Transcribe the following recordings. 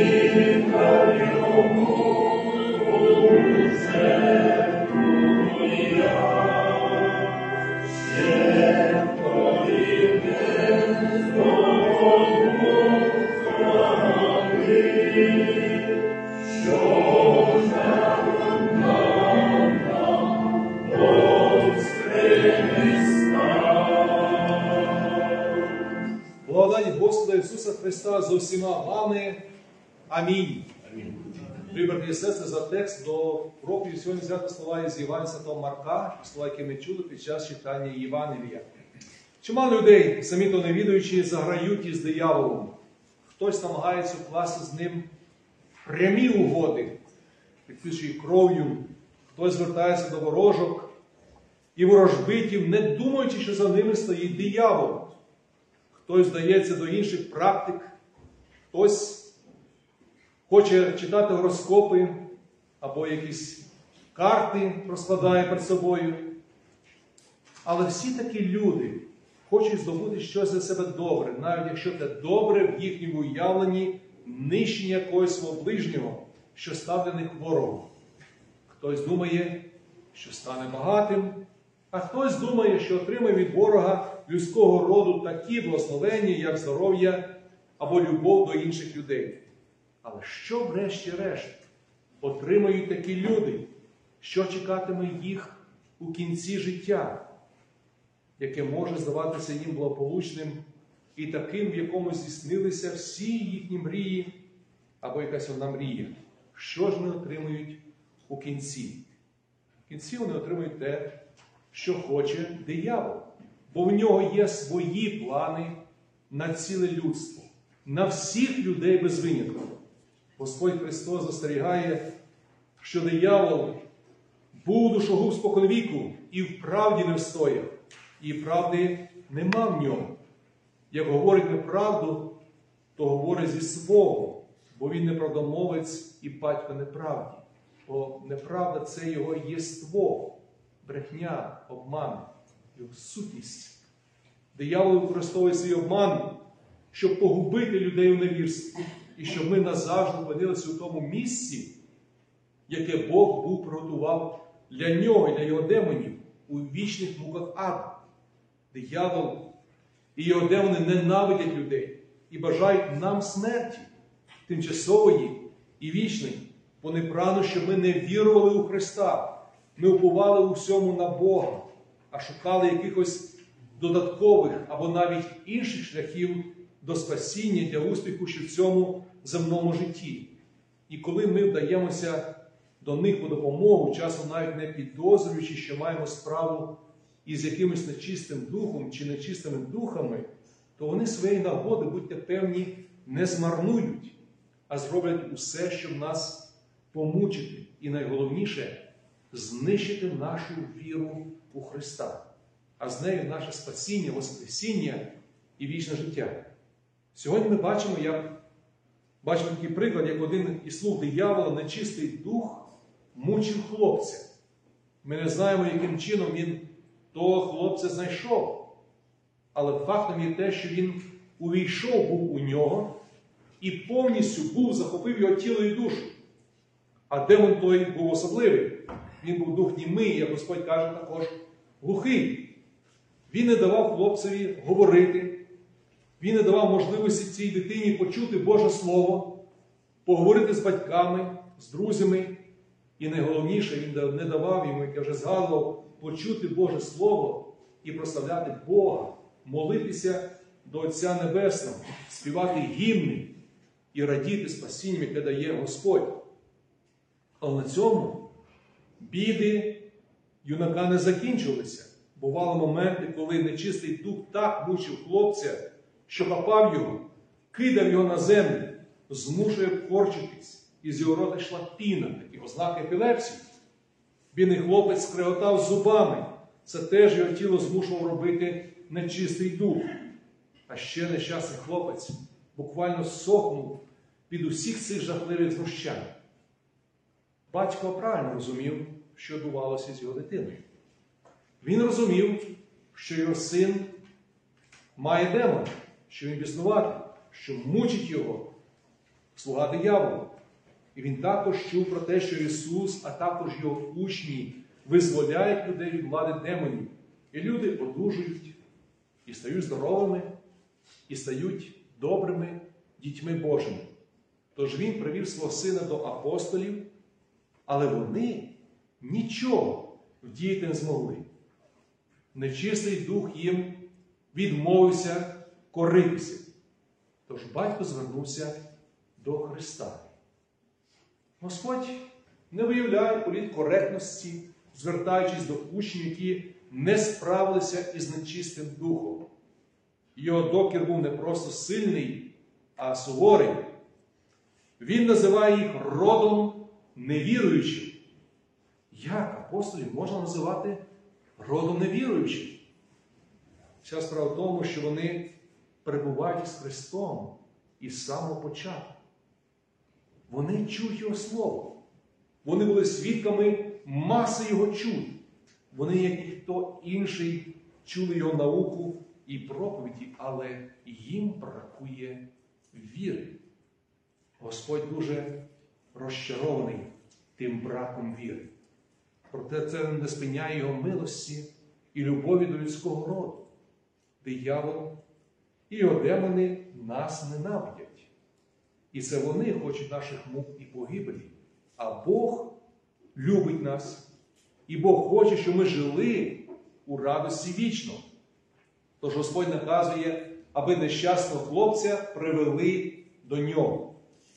Благодать Господа Ісуса Христа з усіма вами. Амінь. Любі брати і сестри, за текст до проповіді сьогодні взято слова із Євангелія Святого Марка, слова, які ми чули під час читання Євангелія. Чимало людей, самі то не відаючи, заграють із дияволом. Хтось намагається вкласти з ним прямі угоди, підписує кров'ю, хтось звертається до ворожок і ворожбитів, не думаючи, що за ними стоїть диявол. Хтось вдається до інших практик, хтось хоче читати гороскопи або якісь карти розкладає перед собою. Але всі такі люди хочуть здобути щось для себе добре, навіть якщо те добре в їхньому уявленні нищення якогось свого ближнього, що став для них ворогом. Хтось думає, що стане багатим, а хтось думає, що отримає від ворога людського роду такі благословення, як здоров'я або любов до інших людей. Але що, врешті-решт, отримають такі люди? Що чекатиме їх у кінці життя, яке може здаватися їм благополучним і таким, в якому здійснилися всі їхні мрії, або якась одна мрія? Що ж вони отримують у кінці? В кінці вони отримують те, що хоче диявол. Бо в нього є свої плани на ціле людство, на всіх людей без винятку. Господь Христос застерігає, що диявол був душогуб споконвіку і в правді не встояв, і правди нема в ньому. Як говорить неправду, то говорить зі свого, бо він неправдомовець і батько неправді. Бо неправда – це його єство, брехня, обман, його сутність. Диявол використовує свій обман, щоб погубити людей у невірстві, і щоб ми назавжди опинилися у тому місці, яке Бог був приготував для нього і для його демонів у вічних муках аду. Диявол і його демони ненавидять людей і бажають нам смерті, тимчасової і вічної. Вони прагнуть, щоб ми не вірували у Христа, не уповали у всьому на Бога, а шукали якихось додаткових або навіть інших шляхів до спасіння, для успіху ще в цьому земному житті. І коли ми вдаємося до них по допомогу, часом навіть не підозрюючи, що маємо справу із якимось нечистим духом чи нечистими духами, то вони своєї нагоди, будьте певні, не змарнують, а зроблять усе, щоб нас помучити. І найголовніше – знищити нашу віру у Христа, а з нею наше спасіння, воскресіння і вічне життя. Сьогодні ми бачимо такий приклад, як один із слуг диявола, нечистий дух, мучив хлопця. Ми не знаємо, яким чином він того хлопця знайшов. Але фактом є те, що він увійшов був у нього і повністю захопив його тіло і душу. А демон той був особливий. Він був дух німий, як Господь каже, також глухий. Він не давав хлопцеві говорити, він не давав можливості цій дитині почути Боже Слово, поговорити з батьками, з друзями. І найголовніше, він не давав йому, як я вже згадував, почути Боже Слово і прославляти Бога, молитися до Отця Небесного, співати гімни і радіти спасінням, яке дає Господь. Але на цьому біди юнака не закінчилися. Бували моменти, коли нечистий дух так мучив хлопця, що хапав його, кидав його на землю, змушує корчитись, і з його рота йшла піна, такі ознаки епілепсії. Бідний хлопець скреготав зубами. Це теж його тіло змушував робити нечистий дух. А ще нещасний хлопець буквально сохнув під усіх цих жахливих знущань. Батько правильно розумів, що відбувалося з його дитиною. Він розумів, що його син має демона, що він біснуватий, що мучить його слуга диявола. І він також чув про те, що Ісус, а також його учні визволяють людей від влади демонів. І люди одужують, і стають здоровими, і стають добрими дітьми Божими. Тож він привів свого сина до апостолів, але вони нічого вдіяти не змогли. Нечистий дух їм відмовився коритися. Тож батько звернувся до Христа. Господь не виявляє політкоректності, звертаючись до учнів, які не справилися із нечистим духом. Його докір був не просто сильний, а суворий. Він називає їх родом невіруючим. Як апостолів можна називати родом невіруючим? Вся справа в тому, що вони перебувають з Христом із самого початку. Вони чують Його Слово. Вони були свідками маси Його чуд. Вони, як ніхто інший, чули Його науку і проповіді, але їм бракує віри. Господь дуже розчарований тим браком віри. Проте це не спиняє Його милості і любові до людського роду. Диявол і його демони нас ненавидять. І це вони хочуть наших мук і погибелі. А Бог любить нас. І Бог хоче, щоб ми жили у радості вічно. Тож Господь наказує, аби нещасного хлопця привели до нього.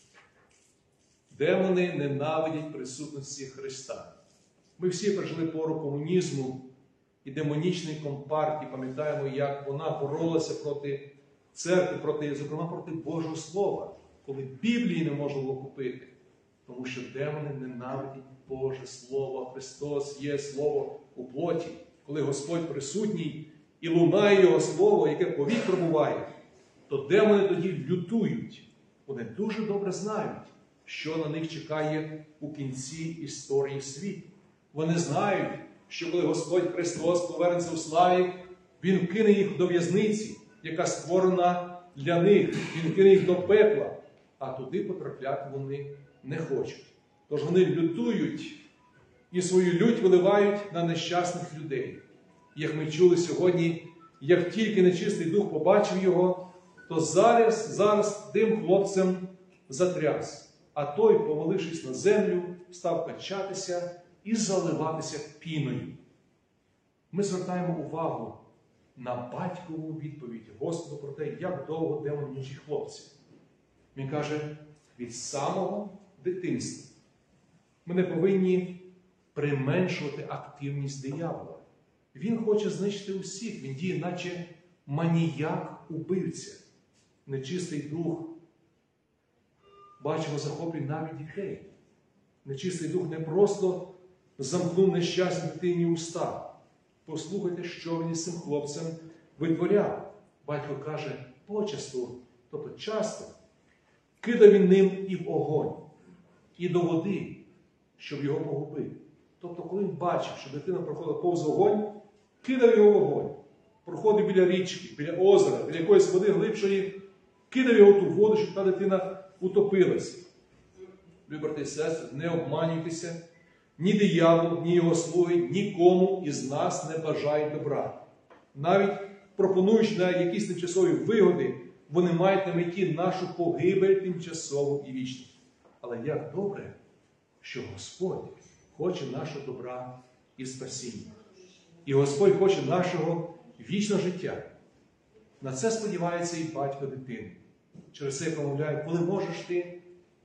Демони ненавидять присутності Христа. Ми всі пережили пору комунізму і демонічної компартії. Пам'ятаємо, як вона боролася проти церкви, зокрема проти Божого Слова, коли Біблії не можна було купити. Тому що демони ненавидять Боже Слово. Христос є Слово у плоті. Коли Господь присутній і лунає Його Слово, яке повік пробуває, то демони тоді лютують. Вони дуже добре знають, що на них чекає у кінці історії світу. Вони знають, що коли Господь Христос повернеться у славі, Він кине їх до в'язниці, яка створена для них. Він кине їх до пекла, а туди потрапляти вони не хочуть. Тож вони лютують і свою лють виливають на нещасних людей. Як ми чули сьогодні, як тільки нечистий дух побачив його, то зараз тим хлопцем затряс. А той, повалившись на землю, став качатися і заливатися піною. Ми звертаємо увагу на батькову відповідь Господу про те, як довго демон мучить хлопця. Він каже, від самого дитинства. Ми не повинні применшувати активність диявола. Він хоче знищити усіх. Він діє, наче маніяк-убивця. Нечистий дух, бачимо, захоплює навіть дітей. Нечистий дух не просто замкнув нещасній дитині уста. Послухайте, що він із цим хлопцем витворяв. Батько каже, почасту, тобто часто, кидав він ним і в огонь, і до води, щоб його погубити. Тобто, коли він бачив, що дитина проходила повз вогонь, кидав його в вогонь. Проходив біля річки, біля озера, біля якоїсь води глибшої, кидав його в ту воду, щоб та дитина утопилася. Любі брати і сестри, не обманюйтеся. Ні диявол, ні його слуги, нікому із нас не бажають добра. Навіть пропонуючи на якісь тимчасові вигоди, вони мають на меті нашу погибель тимчасову і вічну. Але як добре, що Господь хоче нашого добра і спасіння. І Господь хоче нашого вічного життя. На це сподівається і батько дитини. Через це промовляє, коли можеш ти,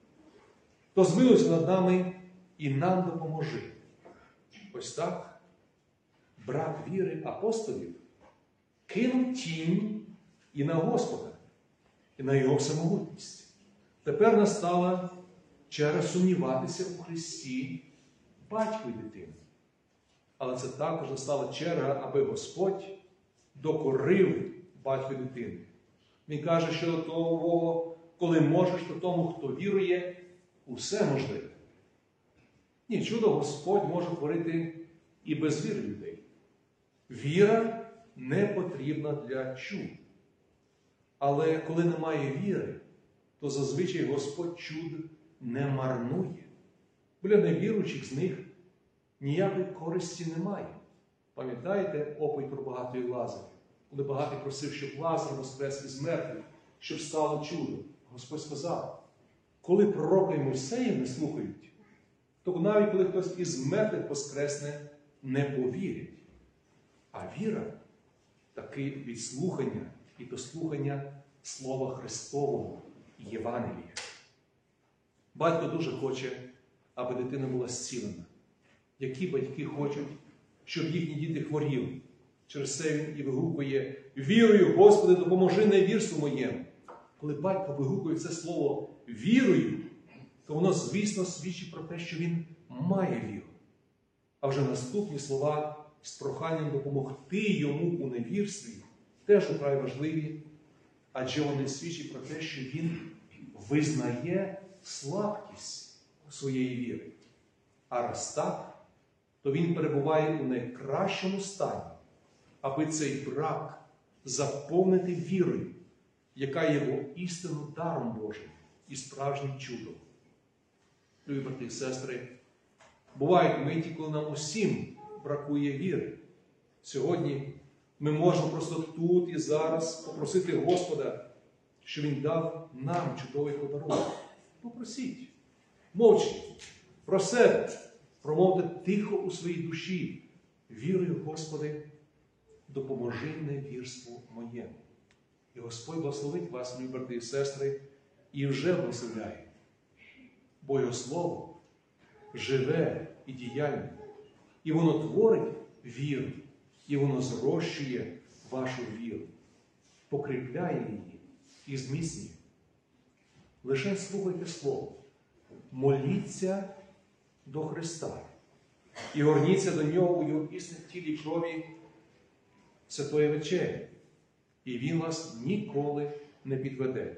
то змилуйся над нами і нам допоможи. Ось так брак віри апостолів кинув тінь і на Господа, і на Його всемогутність. Тепер настала черга сумніватися у Христі батьку і дитини. Але це також настала черга, аби Господь докорив батьку і дитини. Він каже, що до того, коли можеш, то тому, хто вірує, усе можливе. Ні, чудо Господь може творити і без віри людей. Віра не потрібна для чуд. Але коли немає віри, то зазвичай Господь чуд не марнує. Для невіруючих з них ніякої користі немає. Пам'ятаєте оповідь про багатої Лазаря? Коли багатий просив, щоб Лазар воскрес із мертвих, щоб стало чудо. Господь сказав, коли пророка і Мойсея не слухають, то навіть коли хтось із мертвих воскресне, не повірять. А віра – таки від слухання і до слухання Слова Христового і Євангелія. Батько дуже хоче, аби дитина була зцілена. Які батьки хочуть, щоб їхні діти хворіли? Через це він і вигукує: «Вірую, Господи, допоможи невірству моєму». Коли батько вигукує це слово «вірую», то воно, звісно, свідчить про те, що він має віру. А вже наступні слова з проханням допомогти йому у невірстві теж украй важливі, адже вони свідчать про те, що він визнає слабкість своєї віри. А раз так, то він перебуває у найкращому стані, аби цей брак заповнити вірою, яка є воістину даром Божим і справжнім чудом. Любі брати і сестри, бувають миті, коли нам усім бракує віри. Сьогодні ми можемо просто тут і зараз попросити Господа, щоб Він дав нам чудовий подарунок. Попросіть. Мовчки. Про себе. Промовте тихо у своїй душі. Вірую, Господи, допоможи невірству моєму. І Господь благословить вас, мої брати і сестри, і вже благословляє. Бо Його Слово живе і діяльне. І воно творить віру, і воно зрощує вашу віру, покріпляє її і зміцнює. Лише слухайте Слово, моліться до Христа і горніться до Нього у Його істинній тілі і крові святої вечері, і Він вас ніколи не підведе.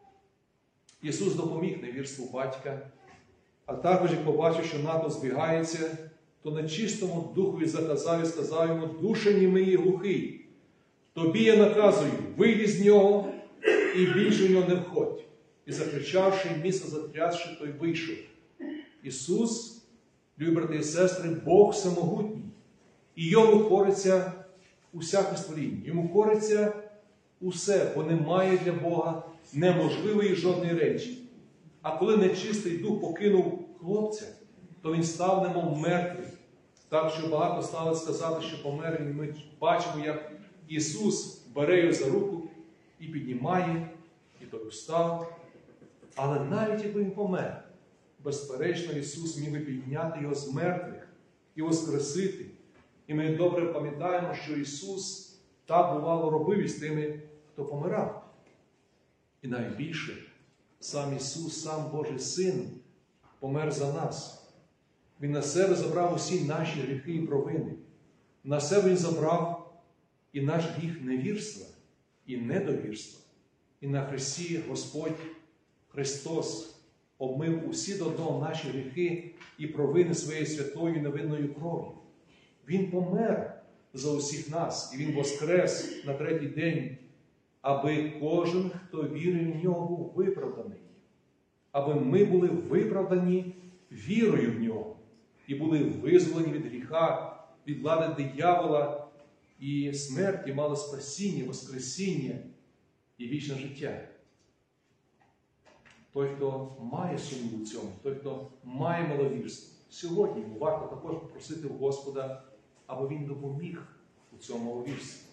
Ісус допоміг невірству батька, а також, як побачив, що НАТО збігається, то нечистому духові заказав і сказав йому: «Душе німий і глухий, тобі я наказую, вийди з нього і більше в нього не входь». І закричавши, місце затрясши, той вийшов. Ісус, любі брати і сестри, Бог всемогутній. І Йому кориться усяке створіння. Йому кориться усе, бо немає для Бога неможливої жодної речі. А коли нечистий дух покинув хлопця, то він став немов мертвий. Так що багато стали сказати, що помер. І ми бачимо, як Ісус бере його за руку і піднімає, і той встав. Але навіть якби він помер, безперечно, Ісус міг би підняти його з мертвих і воскресити. І ми добре пам'ятаємо, що Ісус так бувало робив із тими, хто помирав. І навіть більше, сам Ісус, сам Божий Син, помер за нас. Він на себе забрав усі наші гріхи і провини. На себе Він забрав і наш гріх невірства, і недовірства. І на Христі Господь Христос обмив усі до одного наші гріхи і провини своєю святою і невинною кров'ю. Він помер за усіх нас, і Він воскрес на третій день, аби кожен, хто вірив в Нього, був виправданий. Аби ми були виправдані вірою в Нього і були визволені від гріха, від влади диявола і смерті, мали спасіння, воскресіння і вічне життя. Той, хто має сумнів у цьому, той, хто має маловірство, сьогодні варто також попросити у Господа, аби Він допоміг у цьому маловірстві.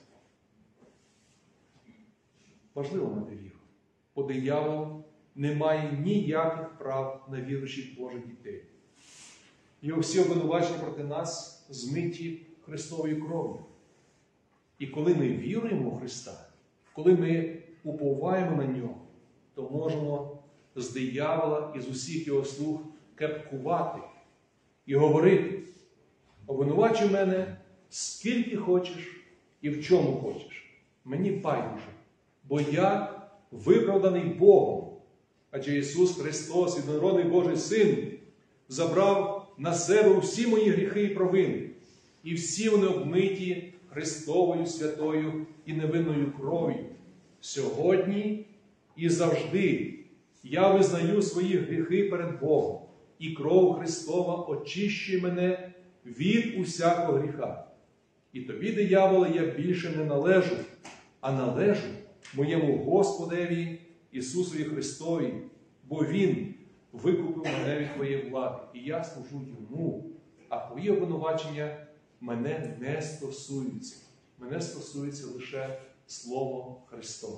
Важливо мати віру, бо диявол не має ніяких прав на віруючих Божих дітей. Його всі обвинувачення проти нас змиті Христовою кров'ю. І коли ми віруємо в Христа, коли ми уповаємо на Нього, то можемо з диявола і з усіх його слуг кепкувати і говорити: обвинувачуй мене скільки хочеш і в чому хочеш. Мені байдуже, бо я виправданий Богом. Адже Ісус Христос, єдинородний Божий Син, забрав на себе всі мої гріхи і провини. І всі вони обмиті Христовою святою і невинною кров'ю. Сьогодні і завжди, Я визнаю свої гріхи перед Богом, і кров Христова очищує мене від усякого гріха. І тобі, дияволе, я більше не належу, а належу моєму Господеві Ісусові Христові, бо Він викупив мене від твоєї влади, і я служу Йому, а твої обвинувачення мене не стосуються. Мене стосується лише Слово Христове.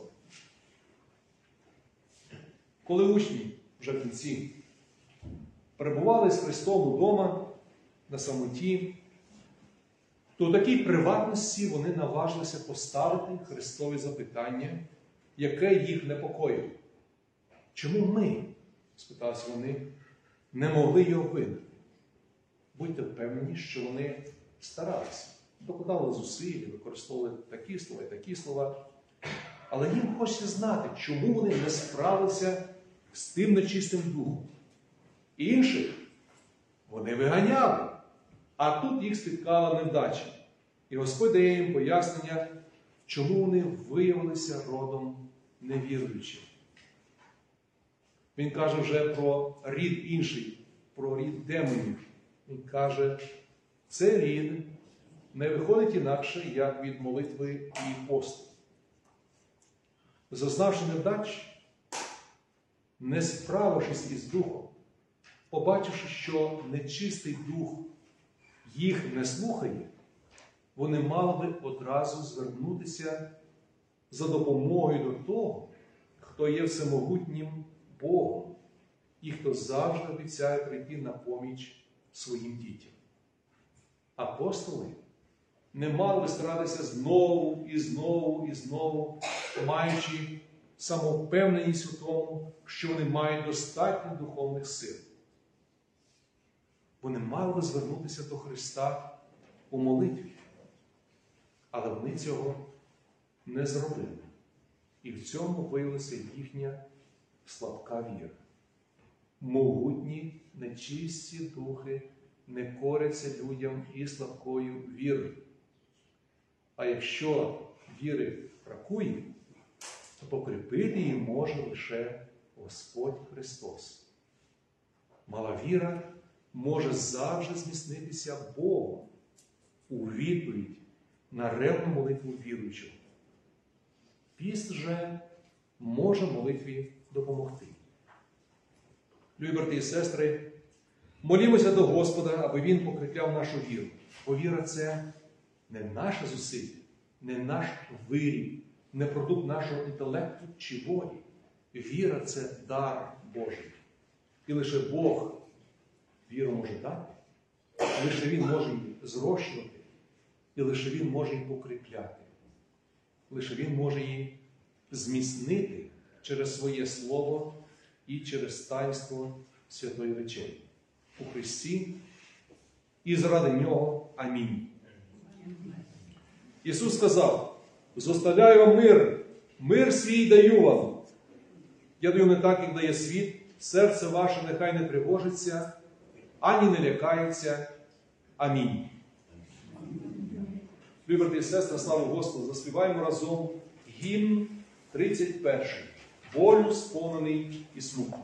Коли учні вже в кінці перебували з Христом удома на самоті, то в такій приватності вони наважилися поставити Христові запитання, яке їх непокоїло. Чому ми, спиталися вони, не могли його винити? Будьте впевнені, що вони старалися, докладали зусиль, використовували такі слова і такі слова. Але їм хочеться знати, чому вони не справилися з тим нечистим духом. Інших вони виганяли, а тут їх спіткала невдача. І Господь дає їм пояснення, чому вони виявилися родом невіруючим. Він каже вже про рід інший, про рід демонів. Він каже, це рід не виходить інакше, як від молитви і посту. Зазнавши невдач, не справившись із духом, побачивши, що нечистий дух їх не слухає, вони мали би одразу звернутися за допомогою до того, хто є всемогутнім Богом і хто завжди обіцяє прийти на поміч своїм дітям. Апостоли не мали би старатися знову і знову і знову, маючи самовпевненість у тому, що вони мають достатньо духовних сил. Вони мали би звернутися до Христа у молитві. Але вони цього не зробили. І в цьому виявилася їхня слабка віра. Могутні, нечисті духи не коряться людям і слабкою вірою. А якщо віри бракує, то покріпити її може лише Господь Христос. Мала віра може завжди зміцнитися Богом у відповідь на ревну молитву віруючого. Піст же може молитві допомогти. Любі брати і сестри, молімося до Господа, аби Він покріпляв нашу віру. Бо віра – це не наше зусилля, не наш виріб, не продукт нашого інтелекту чи волі. Віра – це дар Божий. І лише Бог віру може дати, лише Він може її зрощувати, і лише Він може її покріпляти. Лише Він може її зміцнити через своє Слово і через таїнство Святої Вечері. У Христі і заради Нього. Амінь. Ісус сказав, «Зоставляю вам мир, мир свій даю вам. Я даю не так, як дає світ, серце ваше нехай не тривожиться, ані не лякається. Амінь». Любі брати і сестри, слава Господу, заспіваємо разом гімн 31. «Болю сповнений і смутку».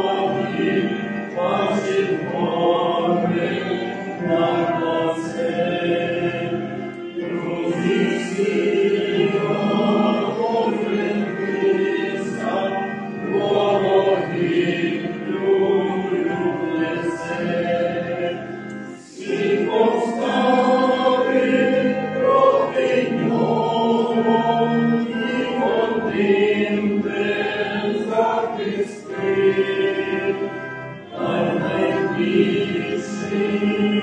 Amen.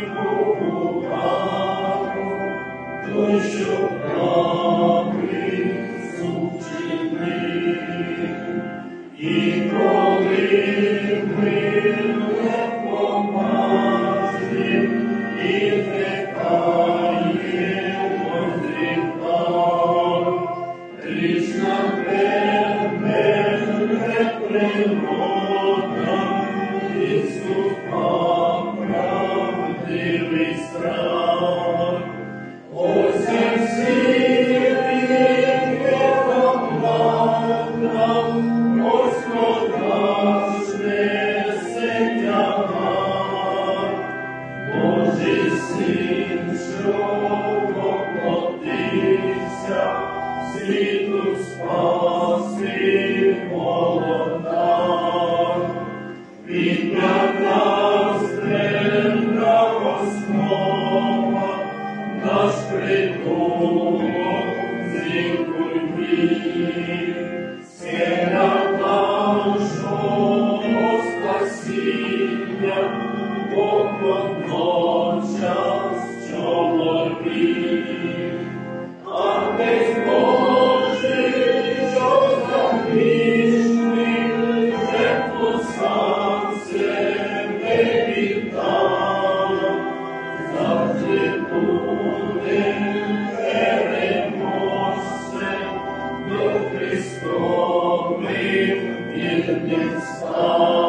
Христовим вірним став.